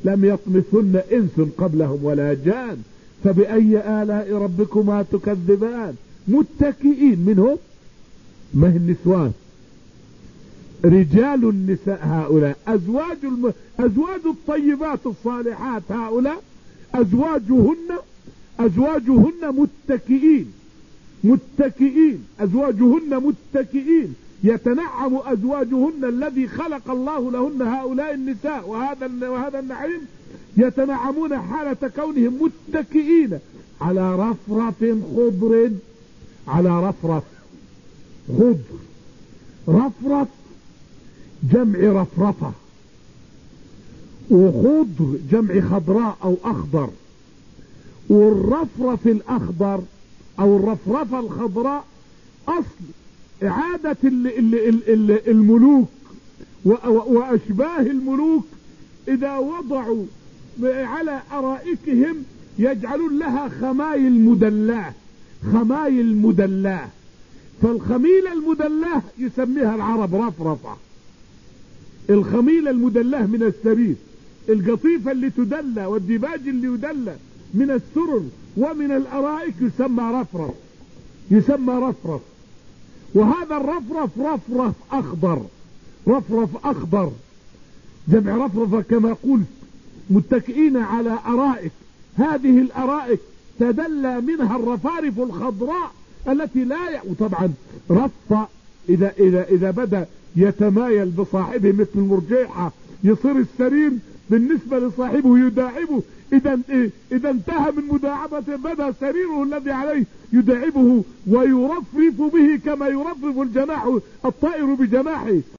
لم يطمثن إنس قبلهم ولا جان، فبأي آلاء ربكما تكذبان. متكئين منهم، ما هي النسوان، رجال النساء هؤلاء، أزواج الطيبات الصالحات هؤلاء أزواجهن متكئين أزواجهن متكئين، يتنعم أزواجهن الذي خلق الله لهن هؤلاء النساء وهذا النعيم، يتنعمون حالة كونهم متكئين على رفرف خضر، على رفرف خضر. رفرف جمع رفرفة، وخضر جمع خضراء أو أخضر. والرفرف الأخضر أو الرفرفة الخضراء أصل إعادة الملوك وأشباه الملوك إذا وضعوا على أرائكهم يجعلون لها خمايل مدلاه. فالخميلة المدلاه يسميها العرب رفرفة. الخميلة المدلاه من السرير، القطيفة اللي تدلى والديباج اللي يدلى من السرر ومن الأرائك يسمى رفرف. وهذا الرفرف رفرف أخضر جمع رفرفة كما قلت، متكئين على أرائك. هذه الأرائك تدلى منها الرفارف الخضراء التي وطبعا رف إذا بدأ يتمايل بصاحبه مثل المرجيحة يصير السرير بالنسبة لصاحبه يداعبه. إذا انتهى من مداعبته بدأ سريره الذي عليه يداعبه ويرفرف به كما يرفرف الطائر بجناحه.